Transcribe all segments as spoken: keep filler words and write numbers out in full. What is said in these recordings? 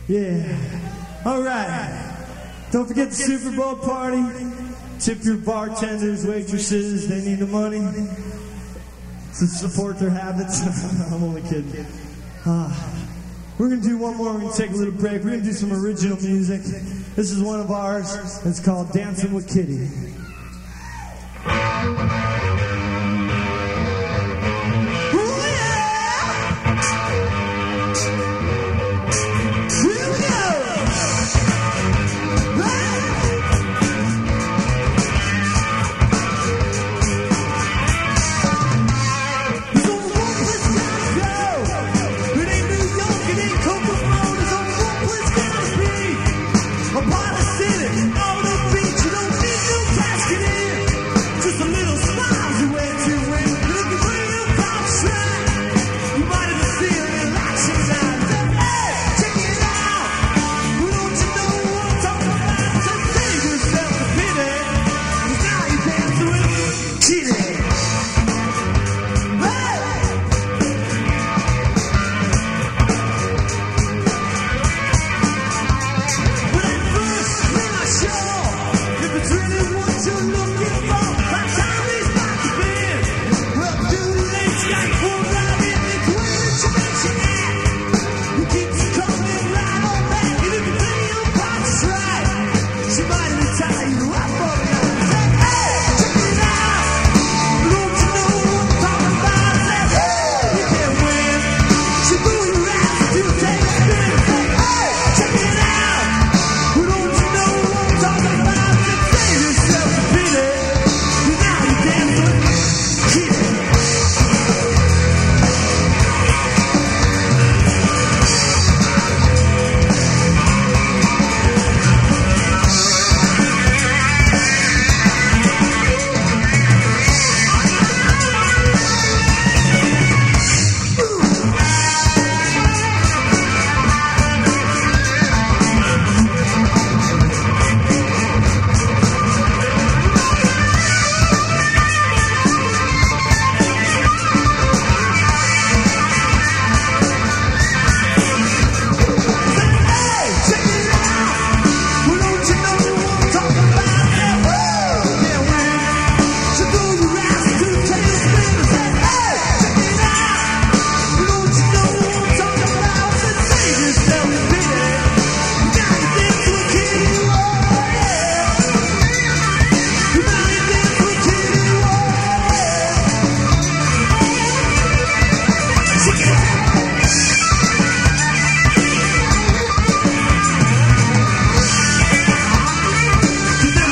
Yeah. All right. Don't forget the Super Bowl party. Tip your bartenders, waitresses. They need the money to support their habits. I'm only kidding. Uh, we're going to do one more. We're going to take a little break. We're going to do some original music. This is one of ours. It's called Dancing with Kitty.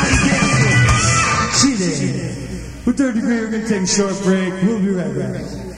With Third Degree, we're going to take a short break. We'll be right back.